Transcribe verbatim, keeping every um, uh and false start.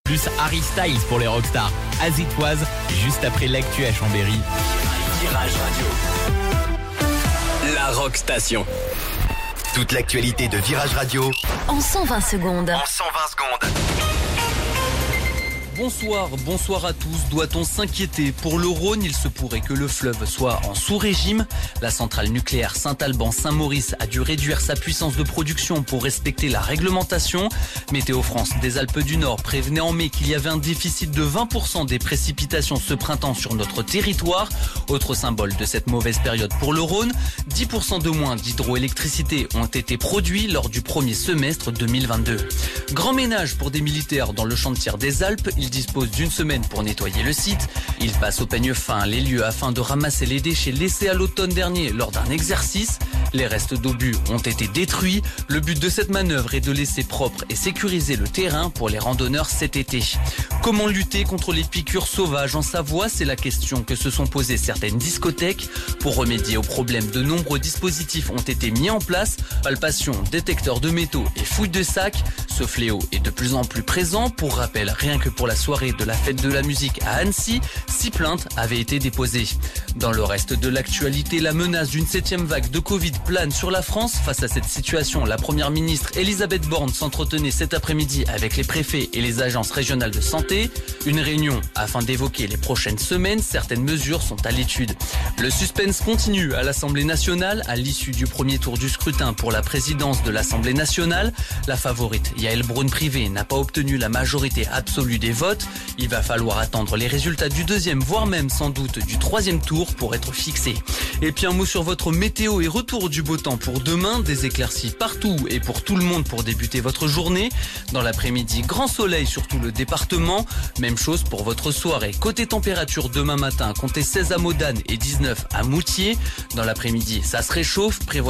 Plus Harry Styles pour les rockstars. As It Was, juste après l'actu à Chambéry. Virage Radio. La Rock Station. Toute l'actualité de Virage Radio en cent vingt secondes. En cent vingt secondes. Bonsoir, bonsoir à tous. Doit-on s'inquiéter? Pour le Rhône, il se pourrait que le fleuve soit en sous-régime. La centrale nucléaire Saint-Alban-Saint-Maurice a dû réduire sa puissance de production pour respecter la réglementation. Météo France des Alpes du Nord prévenait en mai qu'il y avait un déficit de vingt pour cent des précipitations ce printemps sur notre territoire. Autre symbole de cette mauvaise période pour le Rhône, dix pour cent de moins d'hydroélectricité ont été produits lors du premier semestre deux mille vingt-deux. Grand ménage pour des militaires dans le champ de tir des Alpes. Ils disposent d'une semaine pour nettoyer le site. Ils passent au peigne fin les lieux afin de ramasser les déchets laissés à l'automne dernier lors d'un exercice. Les restes d'obus ont été détruits. Le but de cette manœuvre est de laisser propre et sécuriser le terrain pour les randonneurs cet été. Comment lutter contre les piqûres sauvages en Savoie? C'est la question que se sont posées certaines discothèques. Pour remédier au problème, de nombreux dispositifs ont été mis en place. Palpation, détecteurs de métaux et fouilles de sacs. Ce fléau est de plus en plus présent. Pour rappel, rien que pour la soirée de la fête de la musique à Annecy, six plaintes avaient été déposées. Dans le reste de l'actualité, la menace d'une septième vague de Covid plane sur la France. Face à cette situation, la première ministre Elisabeth Borne s'entretenait cet après-midi avec les préfets et les agences régionales de santé. Une réunion afin d'évoquer les prochaines semaines. Certaines mesures sont à l'étude. Le suspense continue à l'Assemblée nationale. À l'issue du premier tour du scrutin pour la présidence de l'Assemblée nationale, la favorite Yaël Braun-Pivet n'a pas obtenu la majorité absolue des votes. Il va falloir attendre les résultats du deuxième, voire même sans doute du troisième tour pour être fixé. Et puis un mot sur votre météo et retour du beau temps pour demain. Des éclaircies partout et pour tout le monde pour débuter votre journée. Dans l'après-midi, grand soleil sur tout le département. Même chose pour votre soirée. Côté température, demain matin, comptez seize à Modane et dix-neuf à Moutier. Dans l'après-midi, ça se réchauffe. Prévoyez